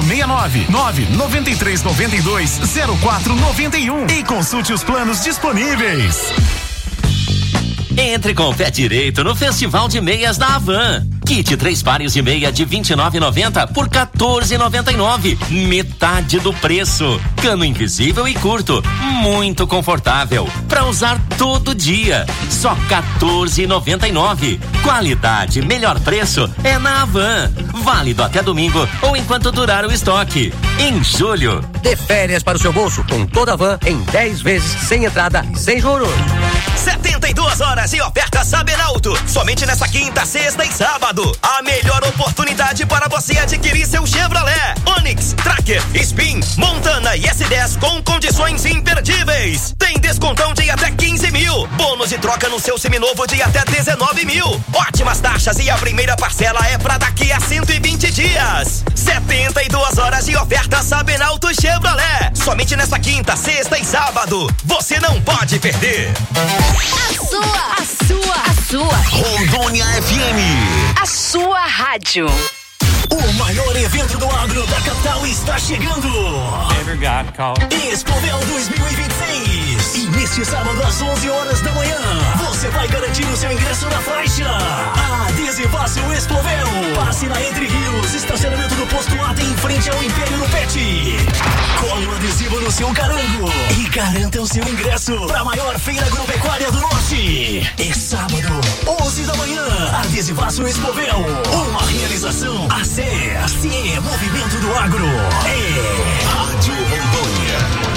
699-9392-0491 e consulte os planos disponíveis. Entre com o pé direito no Festival de Meias da Havan. Kit 3 pares de meia de R$ 29,90 por R$ 14,99. Metade do preço. Cano invisível e curto. Muito confortável. Para usar todo dia. Só R$ 14,99. Qualidade, melhor preço é na Havan. Válido até domingo ou enquanto durar o estoque. Em julho. Dê férias para o seu bolso com toda a Havan em 10 vezes sem entrada e sem juros. 72 horas de ofertas Sabenauto. Somente nessa quinta, sexta e sábado. A melhor oportunidade para você adquirir seu Chevrolet, Onix, Tracker, Spin, Montana e S10 com condições imperdíveis. Tem descontão de até 15 mil. Bônus de troca no seu seminovo de até 19 mil. Ótimas taxas e a primeira parcela é para daqui a 120 dias. 72 horas de ofertas Sabenauto Chevrolet. Somente nessa quinta, sexta e sábado. Você não pode perder. A sua. Rondônia FM. A sua rádio. O maior evento do agro da capital está chegando. Expovel 2026. E neste sábado às 11 horas da manhã, você vai garantir o seu ingresso na faixa. Adesivaço Expovel. Passe na Entre Rios, estacionamento do posto ATA em frente ao Império no Pet. Cole o adesivo no seu carango e garanta o seu ingresso para a maior feira agropecuária do Norte. É sábado, 11 da manhã. Adesivaço Expovel. Uma realização ACE, Movimento do Agro. É Rádio Rondônia.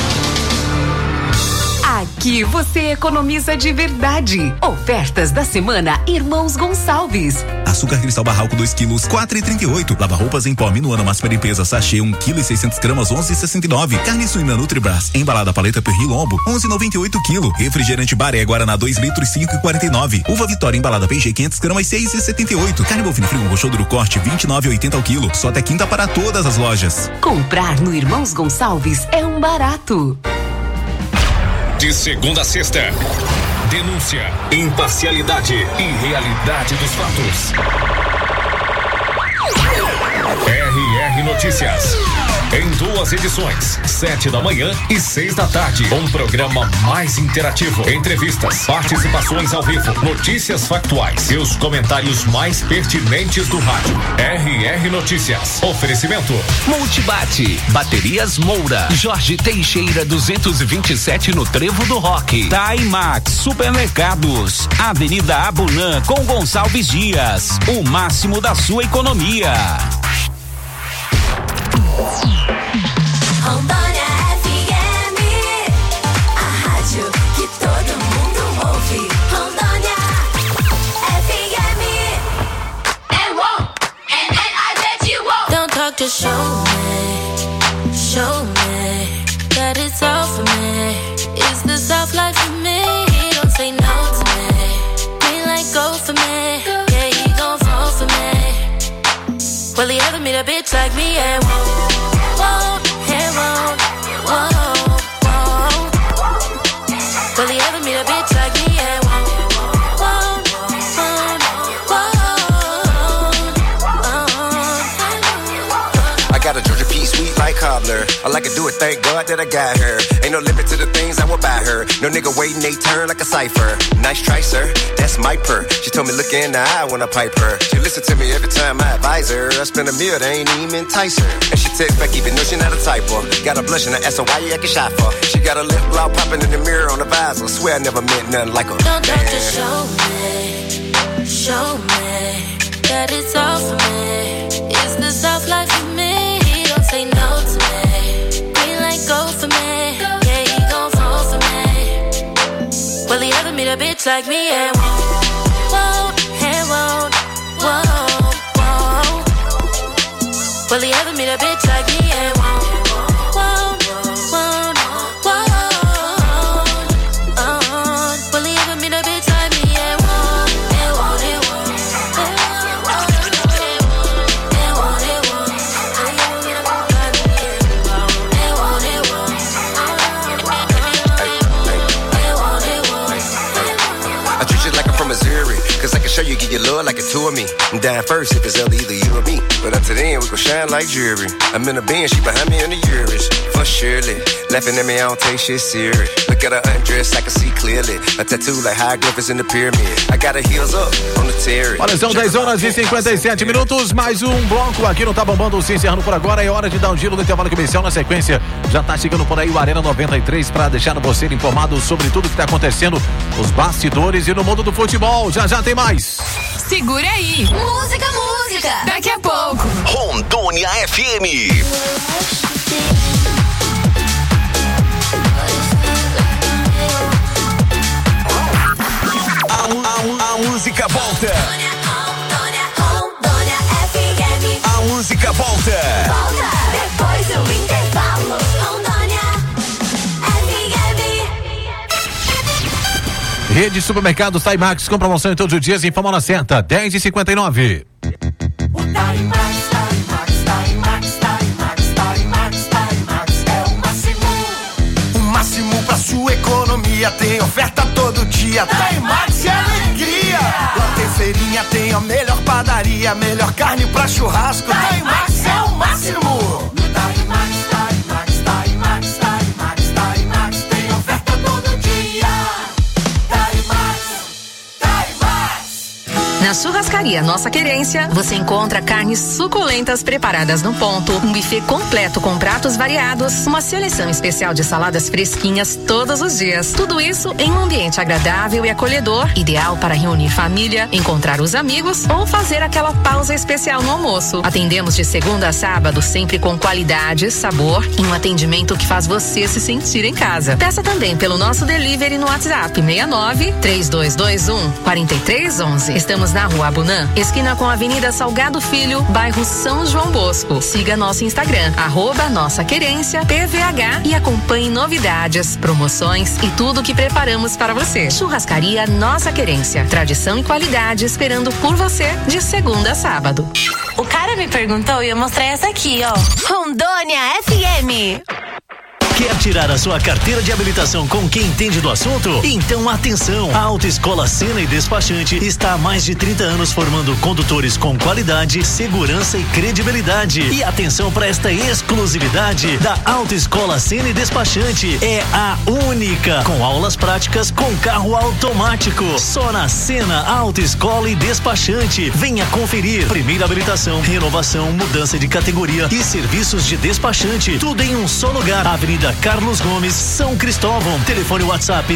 Aqui você economiza de verdade. Ofertas da semana Irmãos Gonçalves. Açúcar cristal barralco 2 quilos, 4,38. Lava roupas em pó Minuano Máxima Limpeza sachê 1 kg e 600 gramas, 11,69. Carne suína Nutribras embalada paleta Perri Lombo, 11,98 kg. Refrigerante Baré Guaraná 2 litros, 5,49. Uva Vitória embalada PG 500 gramas, 6,78. Carne bovina frio Rochoduro corte 29,80 ao quilo. Só até quinta para todas as lojas. Comprar no Irmãos Gonçalves é um barato. De segunda a sexta, denúncia, imparcialidade e realidade dos fatos. RR Notícias. Em 2 edições, 7 da manhã e 6 da tarde. Um programa mais interativo. Entrevistas, participações ao vivo, notícias factuais e os comentários mais pertinentes do rádio. RR Notícias. Oferecimento. Multibate. Baterias Moura. Jorge Teixeira 227 no Trevo do Roque. Taimax Supermercados. Avenida Abunã com Gonçalves Dias. O máximo da sua economia. Rondônia FM, a rádio que todo mundo ouve. Rondônia FM, é doctor, show me that it's all for me. Is the soft life for me? Don't say no to me. Green light, go for me. Yeah, he gon' fall for me. Will he ever meet a bitch like me? Yeah, won't. Will he ever meet a bitch like me? Yeah, won't. Got a Georgia peach sweet like cobbler. All I can do is thank God that I got her. Ain't no limit to the things I will buy her. No nigga waiting they turn like a cipher. Nice try, sir. That's my purr. She told me look in the eye when I pipe her. She listen to me every time I advise her. I spend a meal, they ain't even entice her. And she text back even though she not a typer. Got a blush and I ask her why you acting shy for. She got a lip gloss popping in the mirror on the visor. Swear I never met nothing like her. Don't just show me that it's all for me. Is the soft life for me? Say no to me. Green light, go for me. Yeah, he gon' fall for me. Will he ever meet a bitch like me? Yeah, won't. Will he ever meet a bitch like me? Yeah, won't. Will he ever meet a bitch like me? Yeah, won't. Missouri, cause I can show you, give you love like a two of me. I'm dying first if it's either you or me. But up to then, we gon' shine like jewelry. I'm in a Benz, she behind me in the Urus. For surely, laughing at me, I don't take shit serious. Look at her undress, I can see clearly. A tattoo like hieroglyphics in the pyramid. I got her heels up on the terrace. Olha, são 10 horas e 57 minutos, mais um bloco aqui no Tá Bombando, se encerrando por agora. É hora de dar um giro no intervalo comercial. Na sequência, já tá chegando por aí o Arena 93 pra deixar você informado sobre tudo que tá acontecendo nos bastidores e no mundo do futebol. Já tem mais. Segura aí. Música. Daqui a pouco. Rondônia FM. A música volta. Rondônia FM. A música volta. Depois do intervalo. Rondônia FM. Rede Supermercados Timax com promoção em todos os dias. Informa na certa, 10h59. Timax é o máximo. O máximo pra sua economia. Tem oferta todo dia. Timax é alegria. Lá tem feirinha, tem a melhor padaria, melhor carne pra churrasco. Timax é o máximo. Timax tem oferta todo dia. Na Churrascaria Nossa Querência, você encontra carnes suculentas preparadas no ponto, um buffet completo com pratos variados, uma seleção especial de saladas fresquinhas todos os dias. Tudo isso em um ambiente agradável e acolhedor, ideal para reunir família, encontrar os amigos ou fazer aquela pausa especial no almoço. Atendemos de segunda a sábado, sempre com qualidade, sabor e um atendimento que faz você se sentir em casa. Peça também pelo nosso delivery no WhatsApp 69-3221-4311. Estamos na Rua Abunã, esquina com a Avenida Salgado Filho, bairro São João Bosco. Siga nosso Instagram, @NossaQuerência_PVH e acompanhe novidades, promoções e tudo que preparamos para você. Churrascaria Nossa Querência, tradição e qualidade esperando por você de segunda a sábado. O cara me perguntou e eu mostrei essa aqui, ó. Rondônia FM. Quer tirar a sua carteira de habilitação com quem entende do assunto? Então atenção! A Autoescola Sena e Despachante está há mais de 30 anos formando condutores com qualidade, segurança e credibilidade. E atenção para esta exclusividade da Autoescola Sena e Despachante. É a única com aulas práticas com carro automático. Só na Sena Autoescola e Despachante. Venha conferir. Primeira habilitação, renovação, mudança de categoria e serviços de despachante. Tudo em um só lugar. Avenida Carlos Gomes, São Cristóvão. Telefone WhatsApp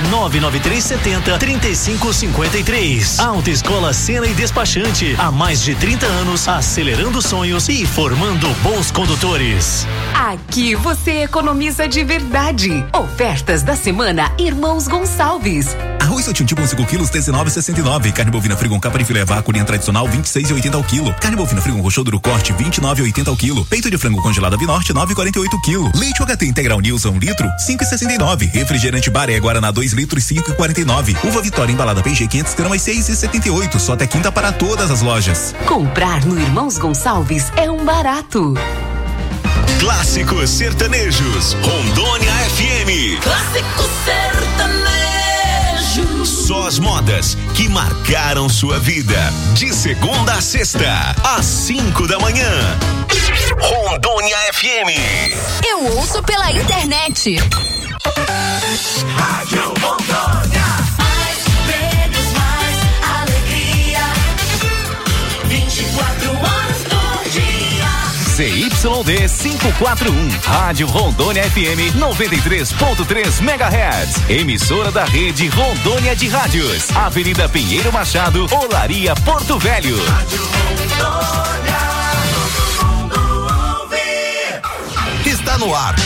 99370-3553. Autoescola Sena e Despachante. Há mais de 30 anos, acelerando sonhos e formando bons condutores. Aqui você economiza de verdade. Ofertas da semana Irmãos Gonçalves. Arroz Sotinho tipo 5 quilos, R$19,69. Carne bovina frigon capa de filé vácuo linha tradicional, R$26,80 ao quilo. Carne bovina frigon roxo duro corte, R$29,80 ao quilo. Peito de frango congelado Avinorte, R$9,48 o quilo. Leite UHT integral Nilson, 1 litro, R$5,69. Refrigerante Baré Guaraná 2 litros, R$5,49. Uva Vitória embalada PG 500 gramas, R$6,78. Só até quinta para todas as lojas. Comprar no Irmãos Gonçalves é um barato. Clássicos sertanejos, Rondônia FM. Clássico sertanejo. Só as modas que marcaram sua vida. De segunda a sexta, às 5 da manhã. Rondônia FM. Eu ouço pela internet. Rádio Rondônia. Mais prêmios, mais alegria. 24 horas por dia. CYD 541, Rádio Rondônia FM 93.3 MHz. Emissora da rede Rondônia de Rádios. Avenida Pinheiro Machado, Olaria, Porto Velho. Rádio Rondônia, todo mundo ouve. Está no ar.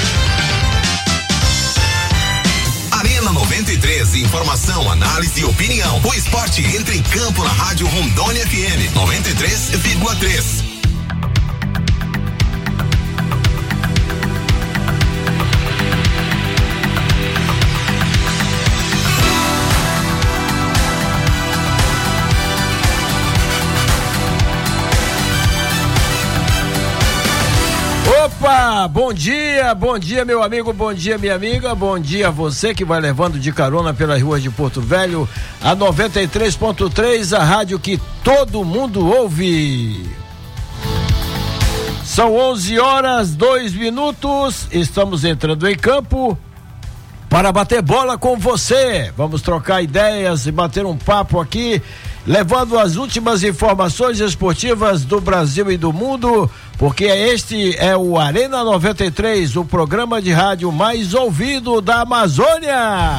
Arena 93, informação, análise e opinião. O esporte entra em campo na Rádio Rondônia FM 93,3. Opa, bom dia meu amigo, bom dia minha amiga, bom dia você que vai levando de carona pelas ruas de Porto Velho, a 93.3, a rádio que todo mundo ouve. São 11h02, estamos entrando em campo para bater bola com você. Vamos trocar ideias e bater um papo aqui, levando as últimas informações esportivas do Brasil e do mundo, porque este é o Arena 93, o programa de rádio mais ouvido da Amazônia.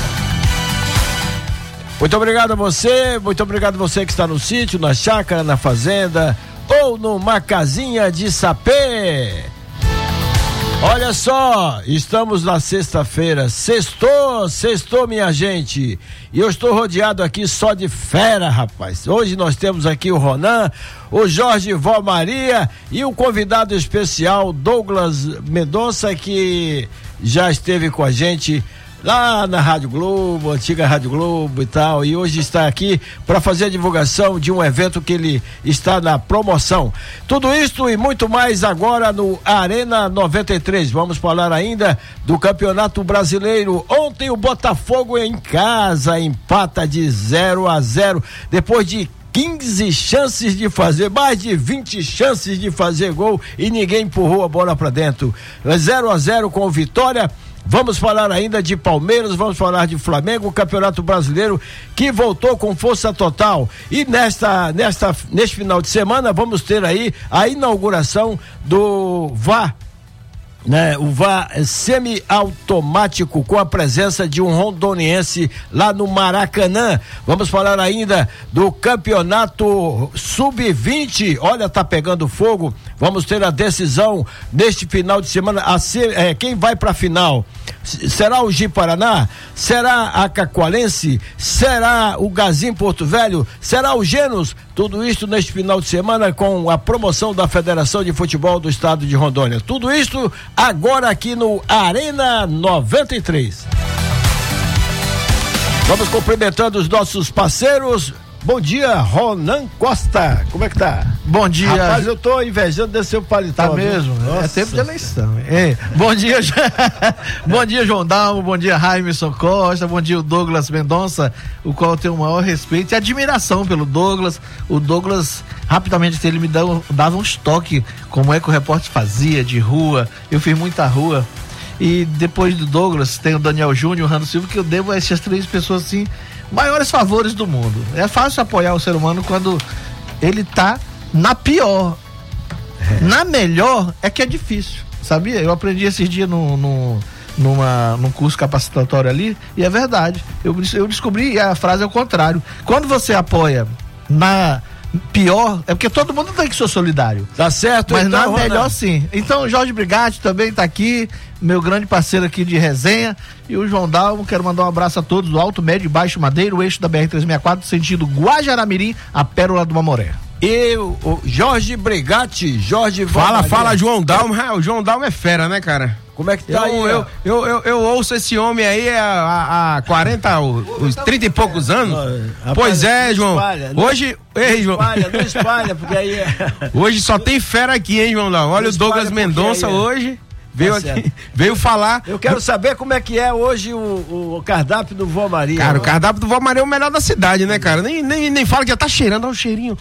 Muito obrigado a você que está no sítio, na chácara, na fazenda ou numa casinha de sapê. Olha só, estamos na sexta-feira, sextou minha gente, e eu estou rodeado aqui só de fera, rapaz. Hoje nós temos aqui o Ronan, o Jorge Vó Maria e o convidado especial Douglas Mendonça, que já esteve com a gente lá na Rádio Globo, antiga Rádio Globo e tal, e hoje está aqui para fazer a divulgação de um evento que ele está na promoção. Tudo isso e muito mais agora no Arena 93. Vamos falar ainda do Campeonato Brasileiro. Ontem o Botafogo em casa empata de 0-0 depois de 15 chances de fazer, mais de 20 chances de fazer gol e ninguém empurrou a bola para dentro. 0-0 com o Vitória. Vamos falar ainda de Palmeiras, vamos falar de Flamengo, o Campeonato Brasileiro que voltou com força total. E neste final de semana vamos ter aí a inauguração do VAR, né? O VAR semi-automático com a presença de um rondoniense lá no Maracanã. Vamos falar ainda do Campeonato Sub-20. Olha, tá pegando fogo. Vamos ter a decisão neste final de semana. Quem vai para a final? Será o Ji-Paraná? Será a Cacoalense? Será o Gazim Porto Velho? Será o Genos? Tudo isso neste final de semana com a promoção da Federação de Futebol do Estado de Rondônia. Tudo isso agora aqui no Arena 93. Vamos cumprimentando os nossos parceiros. Bom dia, Ronan Costa. Como é que tá? Bom dia. Rapaz, eu tô invejando desse seu paletó. Tá mesmo? É tempo de eleição. Bom dia, bom dia, João Dalmo, bom dia, Raimson Costa, bom dia, o Douglas Mendonça, o qual eu tenho o maior respeito e admiração pelo Douglas. O Douglas, rapidamente, ele me dava um estoque, como é que o repórter fazia, de rua. Eu fiz muita rua. E depois do Douglas, tem o Daniel Júnior, o Rando Silva, que eu devo a essas três pessoas, assim, maiores favores do mundo. É fácil apoiar o ser humano quando ele tá na pior. Na melhor é que é difícil, sabia? Eu aprendi esses dias num curso capacitatório ali, e é verdade. Eu descobri a frase ao contrário. Quando você apoia pior, é porque todo mundo tem que ser solidário. Tá certo, mas então, não é melhor Ronaldo. sim. Então o Jorge Brigatti também tá aqui, meu grande parceiro aqui de resenha, e o João Dalmo, quero mandar um abraço a todos do Alto, Médio e Baixo Madeira, o eixo da BR-364, sentido Guajaramirim, a Pérola do Mamoré. E o Jorge Brigatti, Fala, João Dalmo. O João Dalmo é fera, né, cara? Como é que tá aí? Eu ouço esse homem aí há 30 e poucos anos. Pois é, João. Hoje. Ei, João. Não espalha, porque aí. Hoje só tem fera aqui, hein, João Dalmo? Olha o Douglas Mendonça hoje. Veio aqui, veio falar. Eu quero saber como é que é hoje o cardápio do Vó Maria. Cara, o cardápio do Vó Maria é o melhor da cidade, né, cara? Nem fala que já tá cheirando, olha o cheirinho.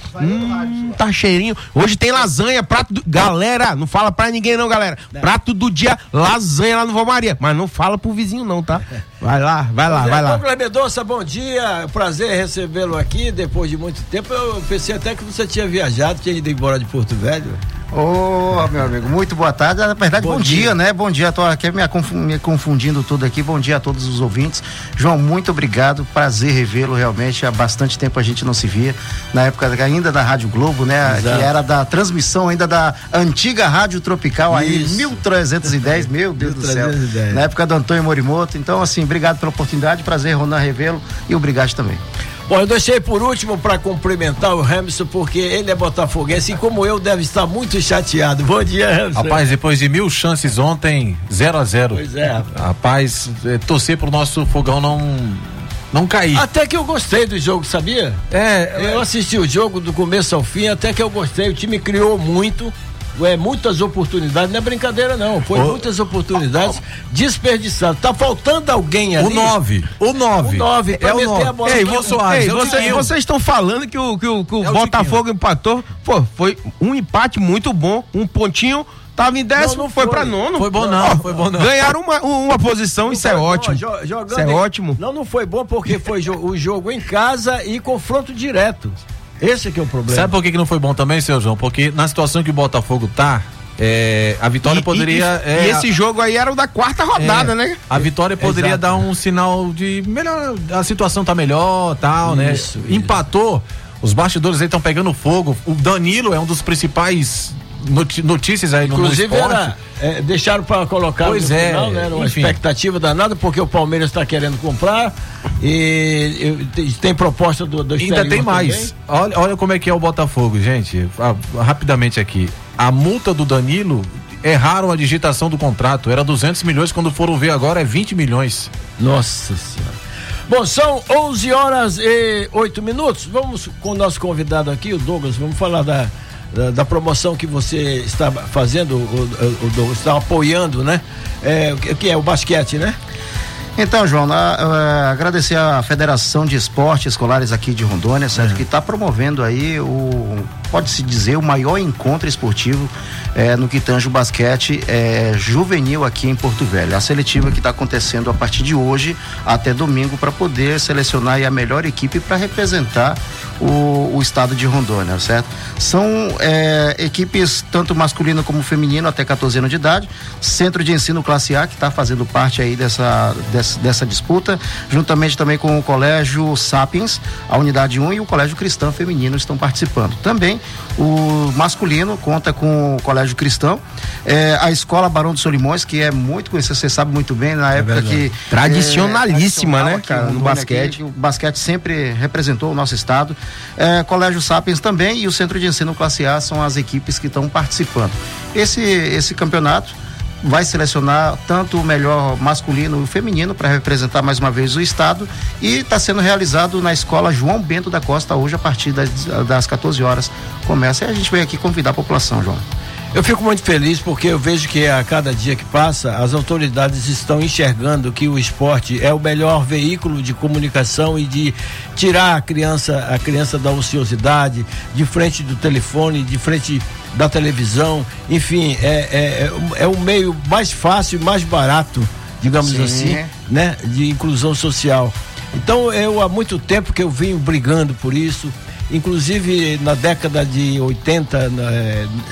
Tá cheirinho. Hoje tem lasanha, prato do... Galera, não fala pra ninguém não, galera. Prato do dia, lasanha lá no Vó Maria. Mas não fala pro vizinho não, tá? Vai lá. Douglas Mendonça, bom dia. Prazer recebê-lo aqui depois de muito tempo. Eu pensei até que você tinha viajado, tinha ido embora de Porto Velho. Ô, meu amigo, muito boa tarde. Na verdade, bom dia, né? Bom dia, tô aqui me confundindo tudo aqui. Bom dia a todos os ouvintes. João, muito obrigado. Prazer revê-lo realmente. Há bastante tempo a gente não se via. Na época ainda da Rádio Globo, né? Exato. Que era da transmissão ainda da antiga Rádio Tropical, aí 1310, meu Deus do céu. Na época do Antônio Morimoto. Então, assim, obrigado pela oportunidade. Prazer, Ronan, revê-lo. E obrigado também. Bom, eu deixei por último para cumprimentar o Hamilton, porque ele é botafoguense e como eu deve estar muito chateado. Bom dia, Hamilton. Rapaz, depois de 1000 chances ontem, 0-0. Pois é. Rapaz, torcer pro nosso fogão não cair. Até que eu gostei do jogo, sabia? Eu assisti o jogo do começo ao fim, até que eu gostei. O time criou muito. Muitas oportunidades, não é brincadeira não, foi muitas oportunidades desperdiçadas. Tá faltando alguém ali. O 9 pra meter a bola. Ei, vocês estão falando que o Botafogo empatou. Pô, foi um empate muito bom, um pontinho. Tava em 10º, foi pra 9º. Foi bom não. Ganharam uma posição, isso é ótimo. Isso é ótimo. Não foi bom porque foi o jogo em casa e confronto direto. Esse que é o problema. Sabe por que não foi bom também, seu João? Porque na situação que o Botafogo tá, a vitória poderia... E esse jogo aí era o da 4ª rodada, né? A vitória poderia dar um sinal de melhor, a situação tá melhor, tal, né? Empatou, os bastidores aí estão pegando fogo. O Danilo é um dos principais notícias aí no esporte. Inclusive deixaram para colocar no final, né? Era uma expectativa danada, porque o Palmeiras está querendo comprar e tem proposta do ainda tem mais. Olha como é que é o Botafogo, gente. Rapidamente aqui. A multa do Danilo, erraram a digitação do contrato. Era 200 milhões, quando foram ver agora é 20 milhões. Nossa Senhora. Bom, são 11h08. Vamos com o nosso convidado aqui, o Douglas. Vamos falar da promoção que você está fazendo, o Douglas está apoiando, né? Que é o basquete, né? Então, João, agradecer à Federação de Esportes Escolares aqui de Rondônia, certo? Que está promovendo aí pode-se dizer, o maior encontro esportivo no que tange o basquete juvenil aqui em Porto Velho. A seletiva que está acontecendo a partir de hoje até domingo para poder selecionar aí a melhor equipe para representar o estado de Rondônia, certo? São equipes tanto masculino como feminino até 14 anos de idade, Centro de Ensino Classe A que está fazendo parte aí dessa disputa, juntamente também com o Colégio Sapiens, a Unidade 1 e o Colégio Cristão Feminino estão participando. Também o masculino conta com o Colégio Cristão, a Escola Barão dos Solimões, que é muito conhecida, você sabe muito bem, na época que... Tradicionalíssima, né, cara, no basquete. O basquete sempre representou o nosso estado. Colégio Sapiens também e o Centro de Ensino Classe A são as equipes que estão participando. Esse campeonato vai selecionar tanto o melhor masculino e o feminino para representar mais uma vez o estado e está sendo realizado na Escola João Bento da Costa hoje a partir das 14 horas começa e a gente veio aqui convidar a população, João. Eu fico muito feliz porque eu vejo que a cada dia que passa as autoridades estão enxergando que o esporte é o melhor veículo de comunicação e de tirar a criança da ociosidade, de frente do telefone, de frente da televisão, enfim, é o meio mais fácil e mais barato, digamos assim, né, de inclusão social. Então eu há muito tempo que eu venho brigando por isso, inclusive na década de 80,